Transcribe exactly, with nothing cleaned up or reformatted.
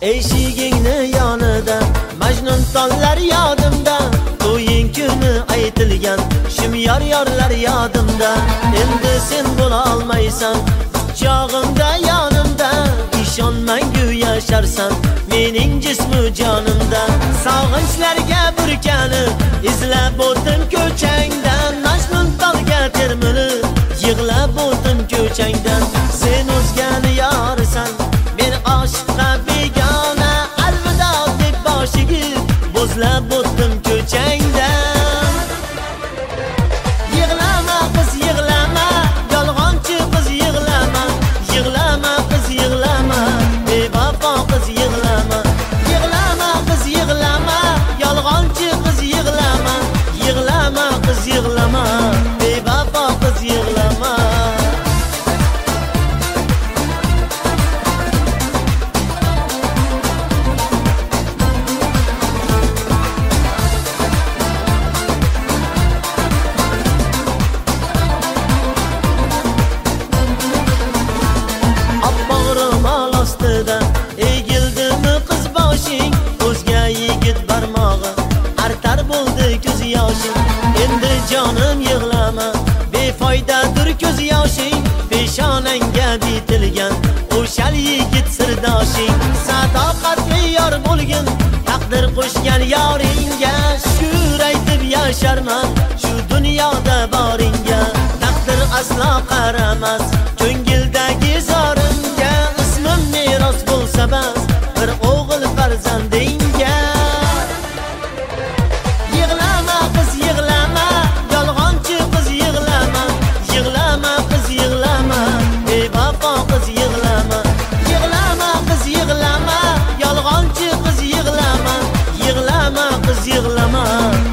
Eshigingni yonida Majnun tollar yodimda, to'ying kuni aytilgan shimyor yorlar yodimda. Endi sen bo'la olmaysan chog'imda yonimda, ishonmangu yasharsan mening jismu jonimda. Sog'inchlarga burkanib izlab o'tim ko'changdan, Majnun tolga termilib yig'lab o'tim ko'changdan. Sen o'zgani yorsan, men oshiqqa begona, alvido deb boshiga bo'zlab o'tim ko'changdan. Yig'lama qiz yig'lama, yolg'onchi qiz yig'lama, yig'lama qiz yig'lama, bevafo qiz yig'lama. Yig'lama qiz yig'lama, yolg'onchi qiz yig'lama, yig'lama qiz yig'lama, bevafo qiz yig'lama. Egildimi qiz boshing, o'zga yigit barmog'i artar bo'ldi ko'z yoshing. Endi jonim yig'lama, befoydadir ko'z yoshing, peshonangga bitilgan o'shal yigit sirdoshing. Sadoqatli yor bo'lgin taqdir qo'shgan yoringga, shukr aytib yasharman shu dunyoda boringga. Taqdir aslo qaramas ko'ngildagi zorimga, ismim meros bo'lsa bas bir o'g'il farzandingga. Yig'lama qiz yig'lama, yolg'onchi qiz yig'lama, yig'lama qiz yig'lama, bevafo qiz yig'lama. Yig'lama qiz yig'lama, yolg'onchi qiz yig'lama, yig'lama qiz yig'lama,